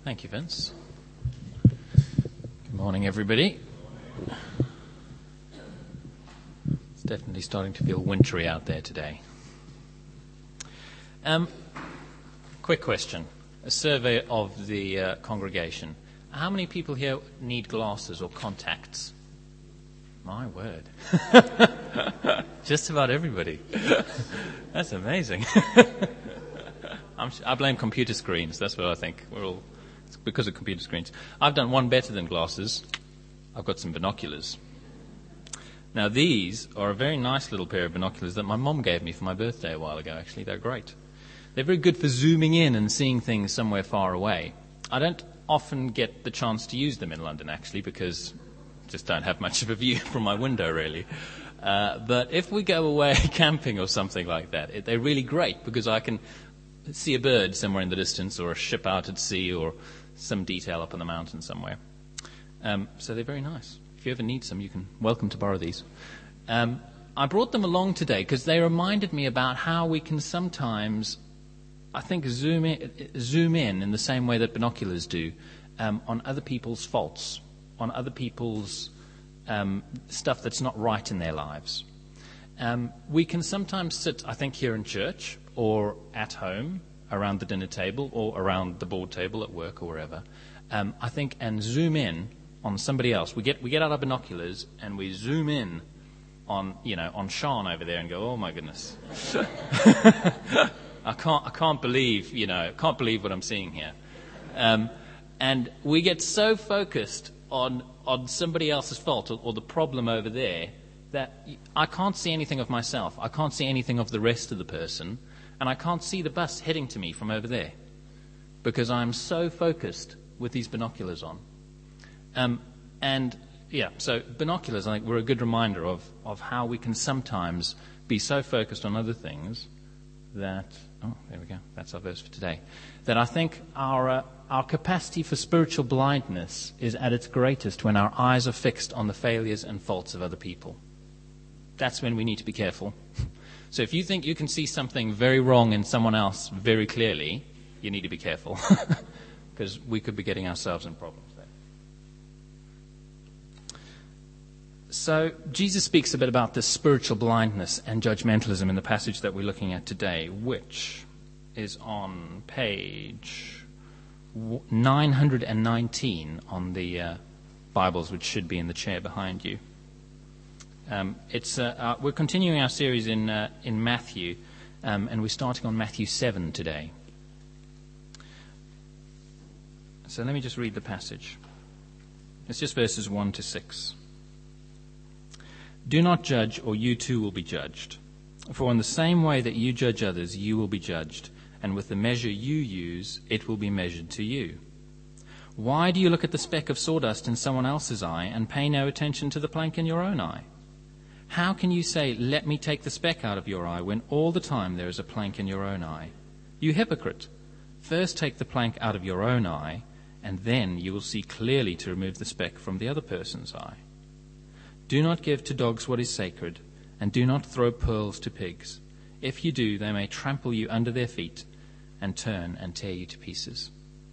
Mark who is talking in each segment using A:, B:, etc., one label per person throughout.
A: Thank you, Vince. Good morning, everybody. It's definitely starting to feel wintry out there today. Quick question. A survey of the congregation. How many people here need glasses or contacts? My word. Just about everybody. That's amazing. I blame computer screens. That's what I think. It's because of computer screens. I've done one better than glasses. I've got some binoculars. Now, these are a very nice little pair of binoculars that my mom gave me for my birthday a while ago, actually. They're great. They're very good for zooming in and seeing things somewhere far away. I don't often get the chance to use them in London, actually, because I just don't have much of a view from my window, really. But if we go away camping or something like that, they're really great because I can see a bird somewhere in the distance or a ship out at sea or some detail up on the mountain somewhere. So they're very nice. If you ever need some, welcome to borrow these. I brought them along today because they reminded me about how we can sometimes, I think, zoom in the same way that binoculars do, on other people's faults, on other people's stuff that's not right in their lives. We can sometimes sit, I think, here in church or at home around the dinner table or around the board table at work or wherever, I think, and zoom in on somebody else. We get out our binoculars and we zoom in on Sean over there and go, oh my goodness. I can't believe what I'm seeing here. And we get so focused on somebody else's fault or the problem over there that I can't see anything of myself. I can't see anything of the rest of the person. And I can't see the bus heading to me from over there because I'm so focused with these binoculars on. So binoculars, I think, were a good reminder of how we can sometimes be so focused on other things that, there we go, that's our verse for today, that I think our capacity for spiritual blindness is at its greatest when our eyes are fixed on the failures and faults of other people. That's when we need to be careful. So if you think you can see something very wrong in someone else very clearly, you need to be careful because we could be getting ourselves in problems there. So Jesus speaks a bit about this spiritual blindness and judgmentalism in the passage that we're looking at today, which is on page 919 on the Bibles, which should be in the chair behind you. We're continuing our series in Matthew, and we're starting on Matthew 7 today. So let me just read the passage. It's just verses 1 to 6. Do not judge, or you too will be judged. For in the same way that you judge others, you will be judged, and with the measure you use, it will be measured to you. Why do you look at the speck of sawdust in someone else's eye and pay no attention to the plank in your own eye? How can you say, let me take the speck out of your eye, when all the time there is a plank in your own eye? You hypocrite! First take the plank out of your own eye, and then you will see clearly to remove the speck from the other person's eye. Do not give to dogs what is sacred, and do not throw pearls to pigs. If you do, they may trample you under their feet and turn and tear you to pieces.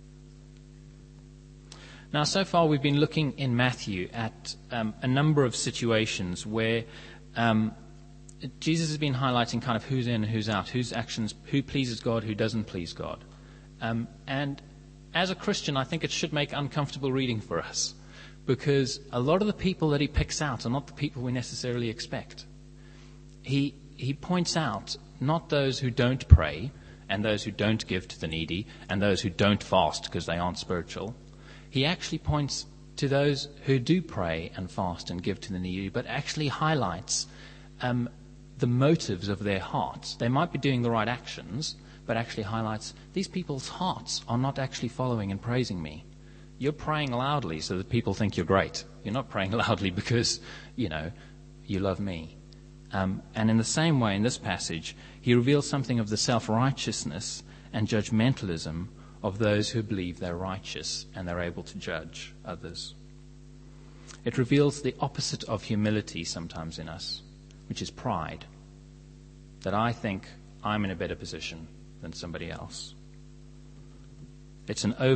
A: Now, so far we've been looking in Matthew at a number of situations where Jesus has been highlighting kind of who's in and who's out, whose actions, who pleases God, who doesn't please God. And as a Christian, I think it should make uncomfortable reading for us because a lot of the people that he picks out are not the people we necessarily expect. He points out not those who don't pray and those who don't give to the needy and those who don't fast because they aren't spiritual. He actually points to those who do pray and fast and give to the needy, but actually highlights the motives of their hearts. They might be doing the right actions, but actually highlights these people's hearts are not actually following and praising me. You're praying loudly so that people think you're great. You're not praying loudly because, you love me. And in the same way, in this passage, he reveals something of the self-righteousness and judgmentalism of those who believe they're righteous and they're able to judge others. It reveals the opposite of humility sometimes in us, which is pride, that I think I'm in a better position than somebody else. It's an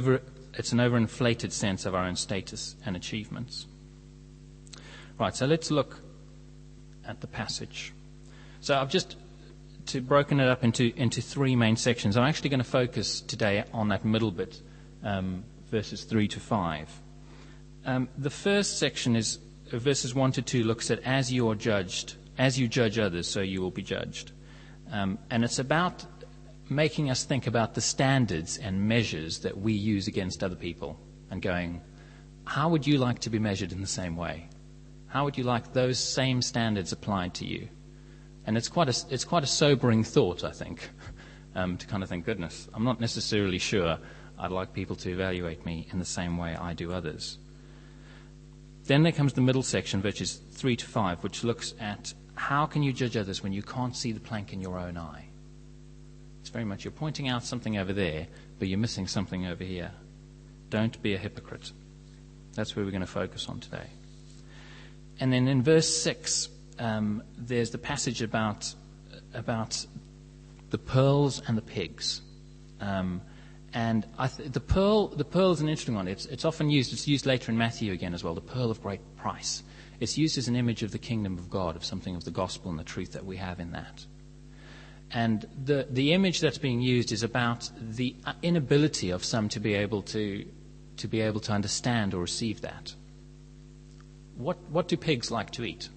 A: it's an overinflated sense of our own status and achievements. Right, so let's look at the passage. So I've just broken it up into three main sections. I'm actually going to focus today on that middle bit, verses 3 to 5. The first section is verses 1 to 2, looks at as you are judged, as you judge others, so you will be judged. And it's about making us think about the standards and measures that we use against other people and going, how would you like to be measured in the same way? How would you like those same standards applied to you? And it's quite a sobering thought, I think, to kind of think, goodness, I'm not necessarily sure I'd like people to evaluate me in the same way I do others. Then there comes the middle section, verses 3 to 5, which looks at how can you judge others when you can't see the plank in your own eye? It's very much you're pointing out something over there, but you're missing something over here. Don't be a hypocrite. That's where we're going to focus on today. And then in verse 6, there's the passage about the pearls and the pigs. And the pearl is an interesting one. It's often used. It's used later in Matthew again as well. The pearl of great price. It's used as an image of the kingdom of God, of something of the gospel and the truth that we have in that. And the image that's being used is about the inability of some to be able to understand or receive that. What do pigs like to eat?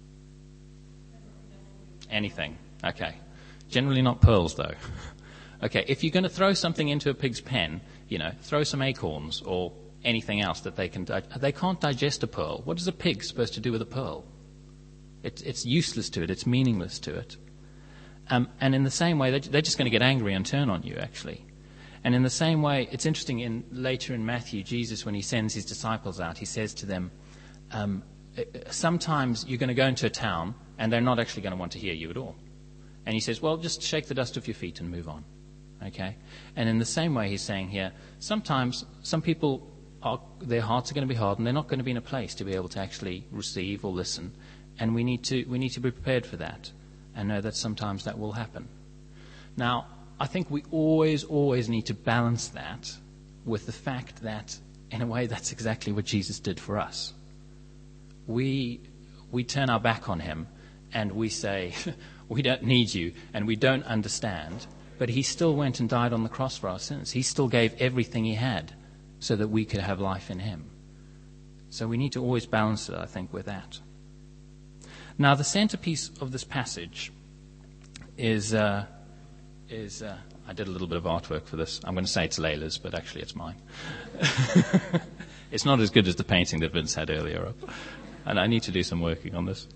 A: Anything. Okay. Generally not pearls, though. Okay, if you're going to throw something into a pig's pen, throw some acorns or anything else that they can't digest a pearl. What is a pig supposed to do with a pearl? It's useless to it. It's meaningless to it. And in the same way, they're just going to get angry and turn on you, actually. And in the same way, it's interesting, later in Matthew, Jesus, when he sends his disciples out, he says to them, sometimes you're going to go into a town and they're not actually going to want to hear you at all. And he says, well, just shake the dust off your feet and move on. Okay? And in the same way, he's saying here, sometimes some people, their hearts are going to be hard and they're not going to be in a place to be able to actually receive or listen. And we need to be prepared for that and know that sometimes that will happen. Now, I think we always need to balance that with the fact that, in a way, that's exactly what Jesus did for us. We turn our back on him and we say, we don't need you and we don't understand, but he still went and died on the cross for our sins. He still gave everything he had so that we could have life in him. So we need to always balance it, I think, with that. Now, the centerpiece of this passage is I did a little bit of artwork for this. I'm going to say it's Layla's, but actually it's mine. It's not as good as the painting that Vince had earlier up. And I need to do some working on this.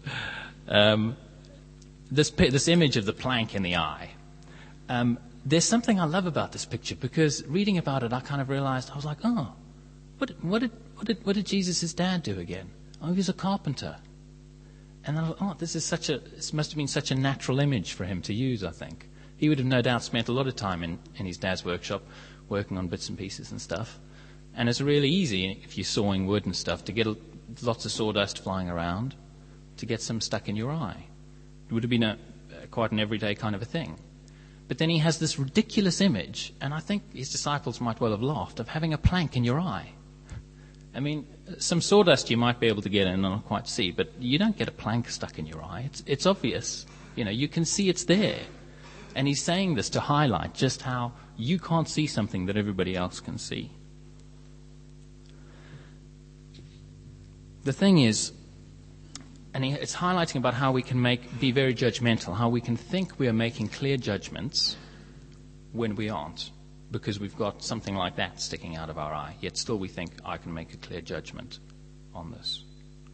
A: This image of the plank in the eye. There's something I love about this picture, because reading about it, I kind of realized, I was like, oh, what did Jesus' dad do again? Oh, he was a carpenter. And I thought, this must have been such a natural image for him to use, I think. He would have no doubt spent a lot of time in his dad's workshop working on bits and pieces and stuff. And it's really easy, if you're sawing wood and stuff, to get lots of sawdust flying around, to get some stuck in your eye. It would have been quite an everyday kind of a thing. But then he has this ridiculous image, and I think his disciples might well have laughed, of having a plank in your eye. I mean, some sawdust you might be able to get in and not quite see, but you don't get a plank stuck in your eye. It's obvious. You can see it's there. And he's saying this to highlight just how you can't see something that everybody else can see. The thing is, and it's highlighting about how we can be very judgmental, how we can think we are making clear judgments when we aren't, because we've got something like that sticking out of our eye, yet still we think, I can make a clear judgment on this.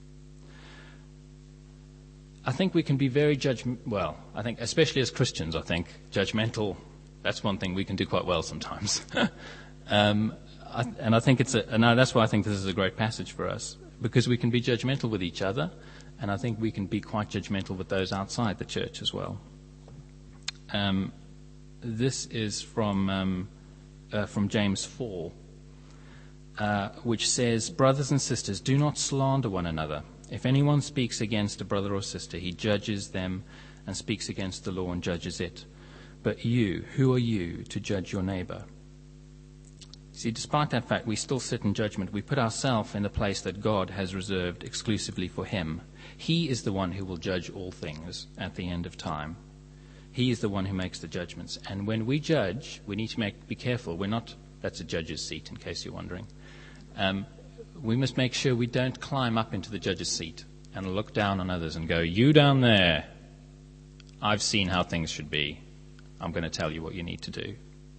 A: I think we can be very I think, especially as Christians, judgmental, that's one thing we can do quite well sometimes. And I think that's why I think this is a great passage for us, because we can be judgmental with each other, and I think we can be quite judgmental with those outside the church as well. This is from James 4, which says, "Brothers and sisters, do not slander one another. If anyone speaks against a brother or sister, he judges them and speaks against the law and judges it. But you, who are you to judge your neighbor?" See, despite that fact, we still sit in judgment. We put ourselves in the place that God has reserved exclusively for him. He is the one who will judge all things at the end of time. He is the one who makes the judgments. And when we judge, we need to be careful. That's a judge's seat, in case you're wondering. We must make sure we don't climb up into the judge's seat and look down on others and go, you down there, I've seen how things should be. I'm going to tell you what you need to do.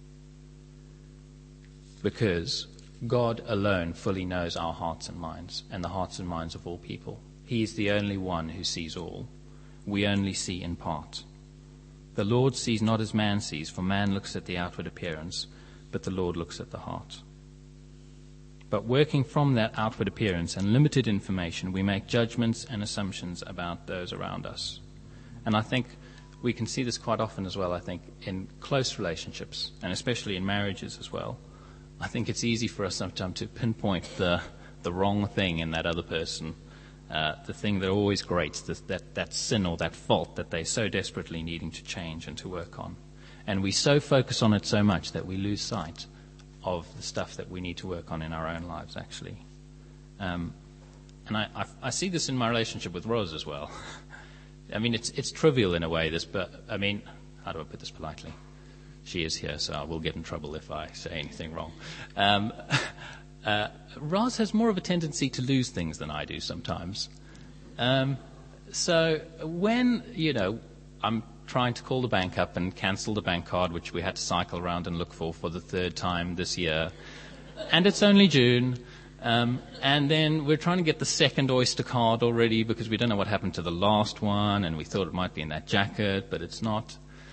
A: Because God alone fully knows our hearts and minds, and the hearts and minds of all people. He is the only one who sees all. We only see in part. The Lord sees not as man sees, for man looks at the outward appearance, but the Lord looks at the heart. But working from that outward appearance and limited information, we make judgments and assumptions about those around us. And I think we can see this quite often as well, I think, in close relationships, and especially in marriages as well. I think it's easy for us sometimes to pinpoint the wrong thing in that other person, the thing that always grates, that sin or that fault that they're so desperately needing to change and to work on. And we so focus on it so much that we lose sight of the stuff that we need to work on in our own lives, actually. And I see this in my relationship with Rose as well. I mean, it's trivial in a way, but I mean, how do I put this politely? She is here, so I will get in trouble if I say anything wrong. Roz has more of a tendency to lose things than I do sometimes. So when, I'm trying to call the bank up and cancel the bank card, which we had to cycle around and look for the third time this year, and it's only June, and then we're trying to get the second Oyster card already because we don't know what happened to the last one, and we thought it might be in that jacket, but it's not.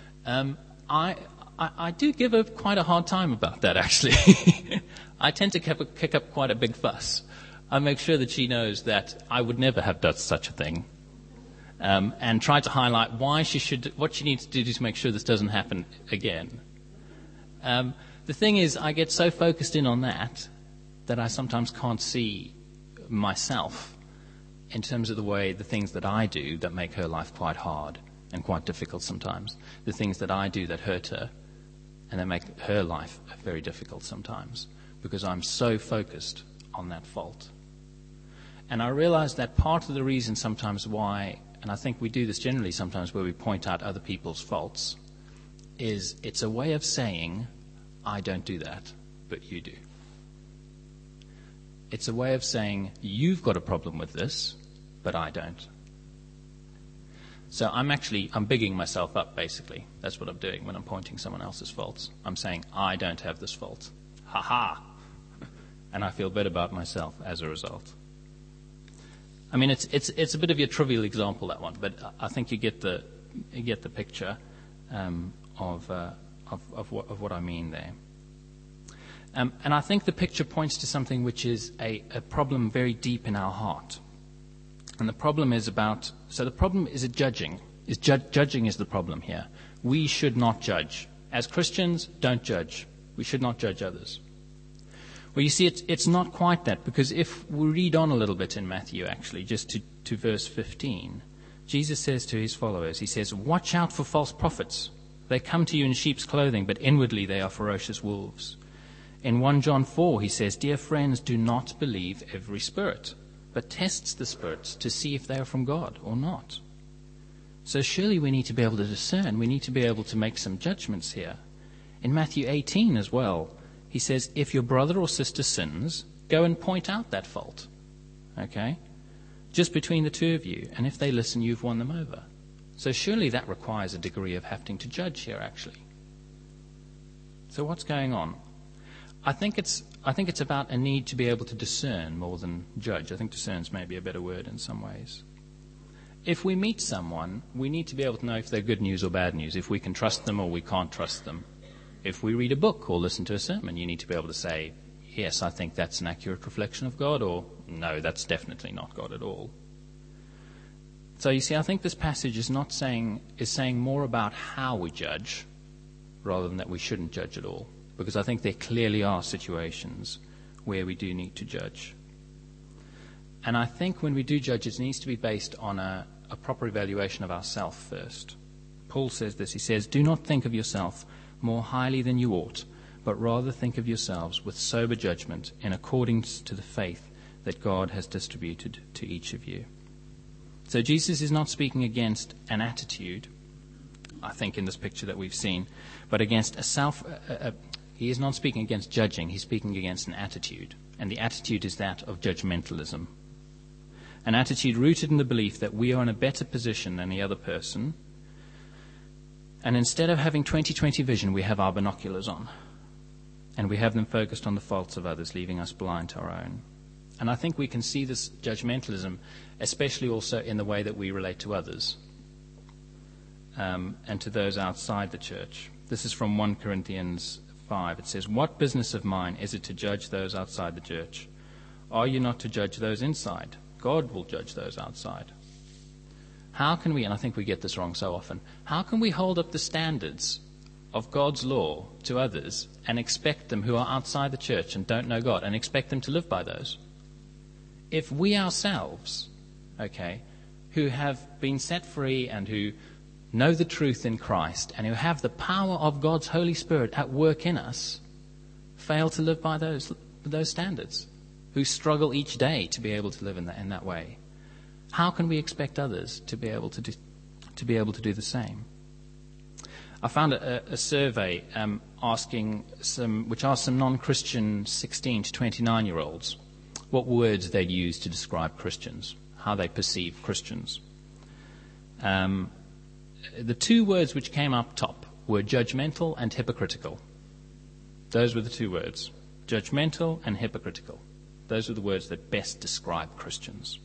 A: I do give her quite a hard time about that, actually. I tend to kick up quite a big fuss. I make sure that she knows that I would never have done such a thing, and try to highlight what she needs to do to make sure this doesn't happen again. The thing is, I get so focused in on that I sometimes can't see myself in terms of the things that I do that make her life quite hard and quite difficult sometimes. The things that I do that hurt her and that make her life very difficult sometimes because I'm so focused on that fault. And I realize that part of the reason sometimes why, and I think we do this generally sometimes where we point out other people's faults, is it's a way of saying, I don't do that, but you do. It's a way of saying, you've got a problem with this, but I don't. So I'm bigging myself up, basically. That's what I'm doing when I'm pointing someone else's faults. I'm saying, I don't have this fault. Ha-ha! And I feel better about myself as a result. I mean, it's a bit of a trivial example, that one, but I think you get the picture of what I mean there. And I think the picture points to something which is a problem very deep in our heart. And the problem is judging. Judging is the problem here. We should not judge. As Christians, don't judge. We should not judge others. Well, you see, it's not quite that, because if we read on a little bit in Matthew, actually, just to verse 15, Jesus says to his followers, he says, watch out for false prophets. They come to you in sheep's clothing, but inwardly they are ferocious wolves. In 1 John 4, he says, dear friends, do not believe every spirit, but tests the spirits to see if they are from God or not. So surely we need to be able to discern. We need to be able to make some judgments here. In Matthew 18 as well, he says, if your brother or sister sins, go and point out that fault. Okay? Just between the two of you. And if they listen, you've won them over. So surely that requires a degree of having to judge here, actually. So what's going on? I think it's about a need to be able to discern more than judge. I think discern's maybe a better word in some ways. If we meet someone, we need to be able to know if they're good news or bad news, if we can trust them or we can't trust them. If we read a book or listen to a sermon, you need to be able to say, yes, I think that's an accurate reflection of God, or no, that's definitely not God at all. So you see, I think this passage is saying more about how we judge rather than that we shouldn't judge at all. Because I think there clearly are situations where we do need to judge. And I think when we do judge, it needs to be based on a proper evaluation of ourselves first. Paul says this. He says, do not think of yourself more highly than you ought, but rather think of yourselves with sober judgment in accordance to the faith that God has distributed to each of you. So Jesus is not speaking against an attitude, I think, in this picture that we've seen, but against he is not speaking against judging, he's speaking against an attitude. And the attitude is that of judgmentalism. An attitude rooted in the belief that we are in a better position than the other person. And instead of having 20/20 vision, we have our binoculars on. And we have them focused on the faults of others, leaving us blind to our own. And I think we can see this judgmentalism, especially also in the way that we relate to others and to those outside the church. This is from 1 Corinthians 5. It says, "What business of mine is it to judge those outside the church? Are you not to judge those inside? God will judge those outside." How can we, and I think we get this wrong so often, how can we hold up the standards of God's law to others and expect them who are outside the church and don't know God and expect them to live by those? If we ourselves, who have been set free and who know the truth in Christ and who have the power of God's Holy Spirit at work in us, fail to live by those standards, who struggle each day to be able to live in that way, how can we expect others to be able to do the same? I found a survey which asked some non-Christian 16 to 29-year-olds what words they'd use to describe Christians, how they perceive Christians. The two words which came up top were judgmental and hypocritical. Those were the two words, judgmental and hypocritical. Those are the words that best describe Christians.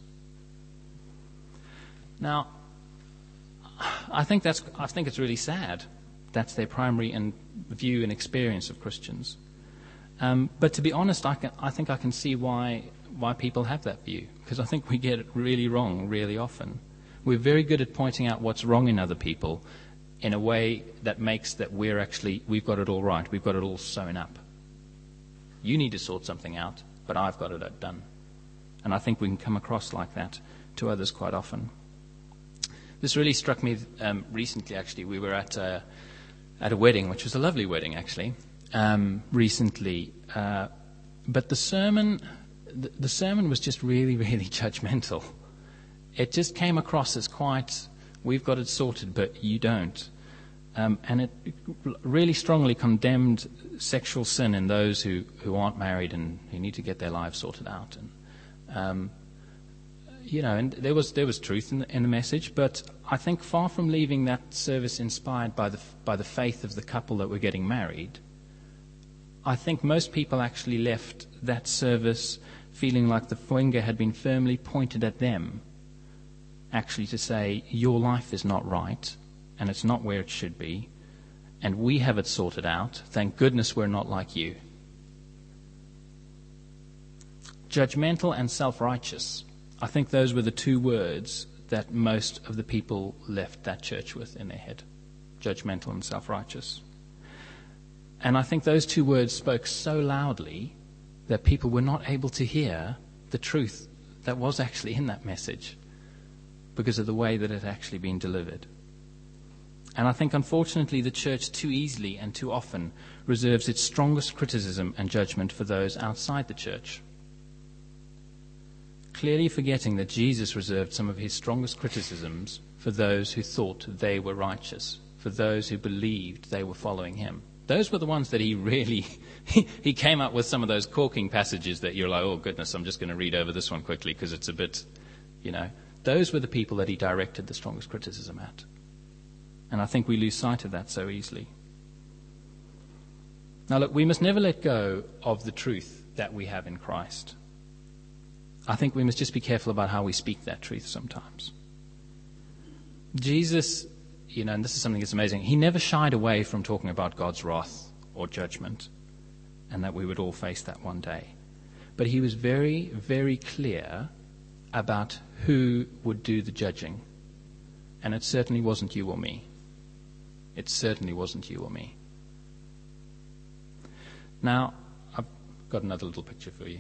A: Now, I think it's really sad. That's their primary view and experience of Christians. But to be honest, I think I can see why people have that view, because I think we get it really wrong really often. We're very good at pointing out what's wrong in other people in a way that makes that we've got it all right, we've got it all sewn up. You need to sort something out, but I've got it done. And I think we can come across like that to others quite often. This really struck me recently, actually. We were at a wedding, which was a lovely wedding, actually, recently. But the sermon was just really, really judgmental. It just came across as quite, we've got it sorted, but you don't. And it really strongly condemned sexual sin in those who aren't married and who need to get their lives sorted out. And and there was truth in the message, but I think far from leaving that service inspired by the faith of the couple that were getting married, I think most people actually left that service feeling like the finger had been firmly pointed at them, actually to say, your life is not right, and it's not where it should be, and we have it sorted out. Thank goodness we're not like you. Judgmental and self-righteous. I think those were the two words that most of the people left that church with in their head. Judgmental and self-righteous. And I think those two words spoke so loudly that people were not able to hear the truth that was actually in that message because of the way that it had actually been delivered. And I think, unfortunately, the church too easily and too often reserves its strongest criticism and judgment for those outside the church, clearly forgetting that Jesus reserved some of his strongest criticisms for those who thought they were righteous, for those who believed they were following him. Those were the ones that he really, he came up with some of those corking passages that you're like, oh goodness, I'm just going to read over this one quickly because it's a bit, Those were the people that he directed the strongest criticism at. And I think we lose sight of that so easily. Now look, we must never let go of the truth that we have in Christ. I think we must just be careful about how we speak that truth sometimes. Jesus, and this is something that's amazing, he never shied away from talking about God's wrath or judgment, and that we would all face that one day. But he was very, very clear about who would do the judging. And it certainly wasn't you or me. It certainly wasn't you or me. Now, I've got another little picture for you,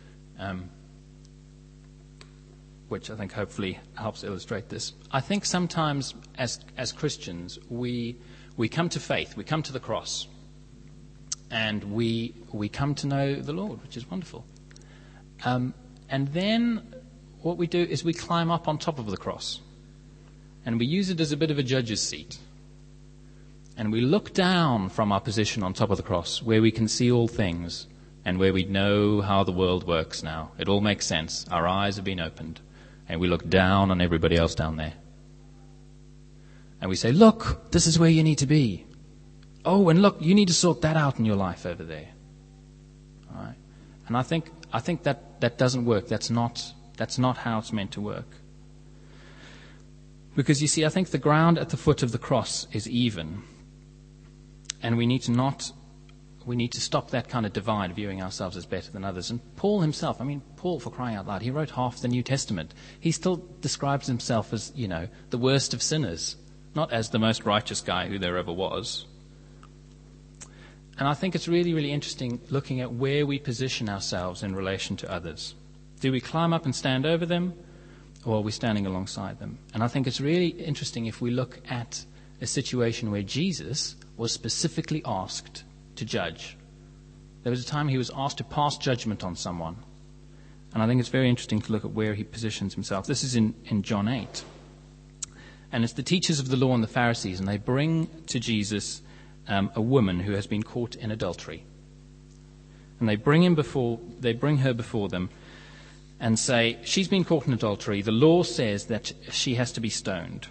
A: which I think hopefully helps illustrate this. I think sometimes as Christians, we come to faith, we come to the cross, and we come to know the Lord, which is wonderful. And then what we do is we climb up on top of the cross, and we use it as a bit of a judge's seat. And we look down from our position on top of the cross, where we can see all things, and where we know how the world works now. It all makes sense. Our eyes have been opened, and we look down on everybody else down there. And we say, look, this is where you need to be. Oh, and look, you need to sort that out in your life over there. All right? And I think that doesn't work. That's not how it's meant to work. Because you see, I think the ground at the foot of the cross is even. And we need to stop that kind of divide, viewing ourselves as better than others. And Paul himself, Paul, for crying out loud, he wrote half the New Testament. He still describes himself as, the worst of sinners, not as the most righteous guy who there ever was. And I think it's really, really interesting looking at where we position ourselves in relation to others. Do we climb up and stand over them, or are we standing alongside them? And I think it's really interesting if we look at a situation where Jesus was specifically asked to judge. There was a time he was asked to pass judgment on someone. And I think it's very interesting to look at where he positions himself. This is in John 8. And it's the teachers of the law and the Pharisees, and they bring to Jesus a woman who has been caught in adultery. And they bring her before them and say, she's been caught in adultery. The law says that she has to be stoned.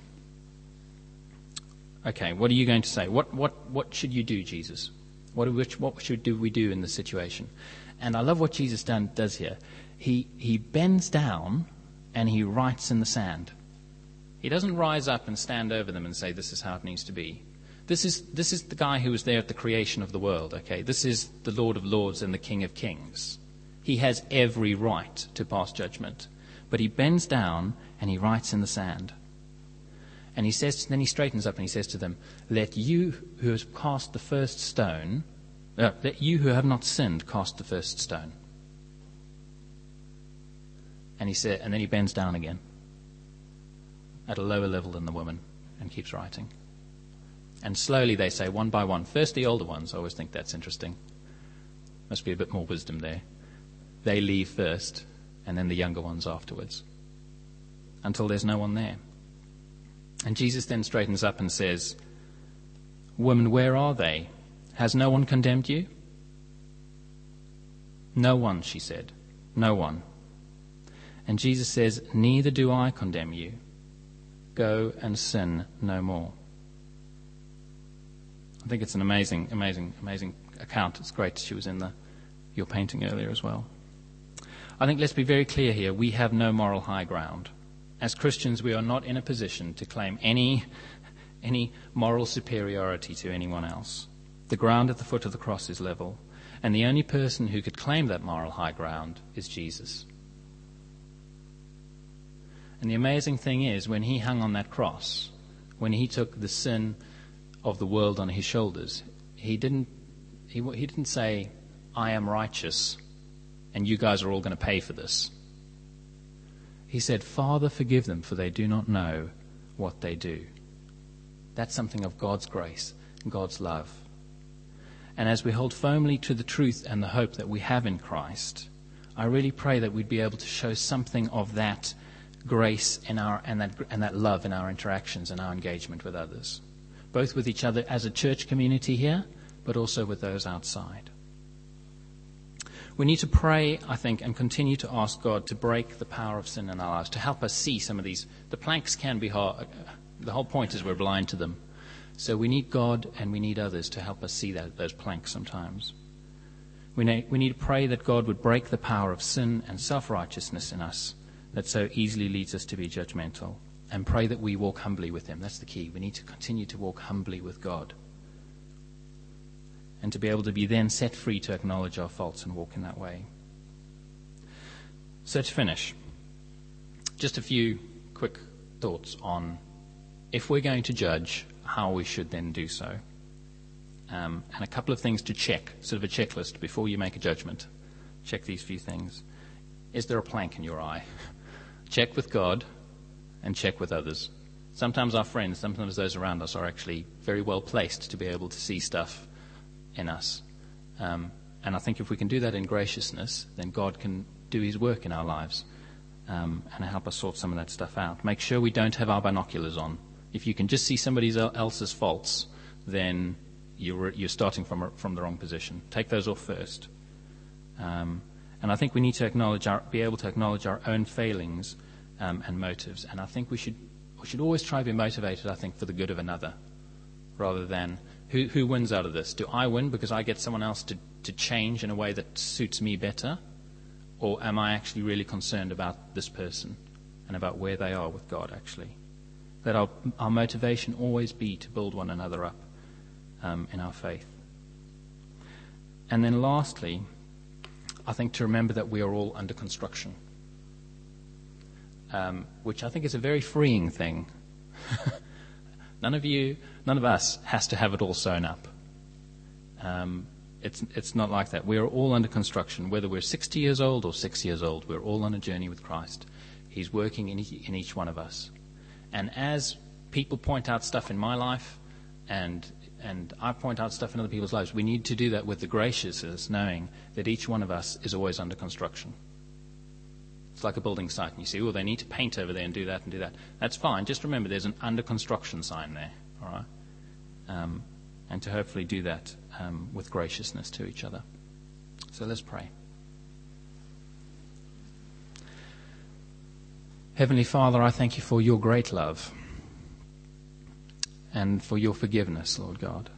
A: Okay, what are you going to say? What should you do, Jesus? What should we do in this situation? And I love what Jesus does here. He bends down and he writes in the sand. He doesn't rise up and stand over them and say, this is how it needs to be. This is the guy who was there at the creation of the world, okay? This is the Lord of Lords and the King of Kings. He has every right to pass judgment. But he bends down and he writes in the sand. And then he straightens up and he says to them, let you who have cast the first stone, let you who have not sinned cast the first stone. And then he bends down again at a lower level than the woman and keeps writing. And slowly they say, one by one, first the older ones, I always think that's interesting. Must be a bit more wisdom there. They leave first, and then the younger ones afterwards, until there's no one there. And Jesus then straightens up and says, woman, where are they? Has no one condemned you? No one, she said. No one. And Jesus says, neither do I condemn you. Go and sin no more. I think it's an amazing, amazing, amazing account. It's great she was in your painting earlier as well. I think let's be very clear here. We have no moral high ground. As Christians, we are not in a position to claim any moral superiority to anyone else. The ground at the foot of the cross is level, and the only person who could claim that moral high ground is Jesus. And the amazing thing is, when he hung on that cross, when he took the sin of the world on his shoulders, he didn't say, I am righteous, and you guys are all going to pay for this. He said, Father, forgive them, for they do not know what they do. That's something of God's grace and God's love. And as we hold firmly to the truth and the hope that we have in Christ, I really pray that we'd be able to show something of that grace and that love in our interactions and our engagement with others, both with each other as a church community here, but also with those outside. We need to pray, I think, and continue to ask God to break the power of sin in our lives, to help us see some of these. The planks can be hard. The whole point is we're blind to them. So we need God and we need others to help us see those planks sometimes. We need to pray that God would break the power of sin and self-righteousness in us that so easily leads us to be judgmental, and pray that we walk humbly with him. That's the key. We need to continue to walk humbly with God, and to be able to be then set free to acknowledge our faults and walk in that way. So to finish, just a few quick thoughts on if we're going to judge, how we should then do so. And a couple of things to check, sort of a checklist before you make a judgment. Check these few things. Is there a plank in your eye? Check with God and check with others. Sometimes our friends, sometimes those around us are actually very well placed to be able to see stuff in us. And I think if we can do that in graciousness, then God can do his work in our lives and help us sort some of that stuff out. Make sure we don't have our binoculars on. If you can just see somebody else's faults, then you're starting from the wrong position. Take those off first. And I think we need to be able to acknowledge our own failings and motives. And I think we should always try to be motivated, I think, for the good of another, rather than who wins out of this? Do I win because I get someone else to change in a way that suits me better? Or am I actually really concerned about this person and about where they are with God, actually? Let our motivation always be to build one another up in our faith. And then lastly, I think to remember that we are all under construction, which I think is a very freeing thing. None of us has to have it all sewn up. It's not like that. We are all under construction, whether we're 60 years old or 6 years old. We're all on a journey with Christ. He's working in each one of us. And as people point out stuff in my life, and I point out stuff in other people's lives, we need to do that with the graciousness, knowing that each one of us is always under construction. It's like a building site, and you see, they need to paint over there and do that and do that. That's fine. Just remember there's an under construction sign there, all right? And to hopefully do that with graciousness to each other. So let's pray. Heavenly Father, I thank you for your great love and for your forgiveness, Lord God.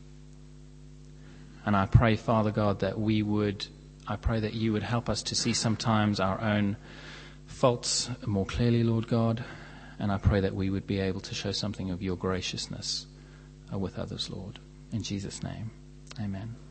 A: And I pray, Father God, that I pray that you would help us to see sometimes our own faults more clearly, Lord God. And I pray that we would be able to show something of your graciousness with others, Lord. In Jesus' name, amen.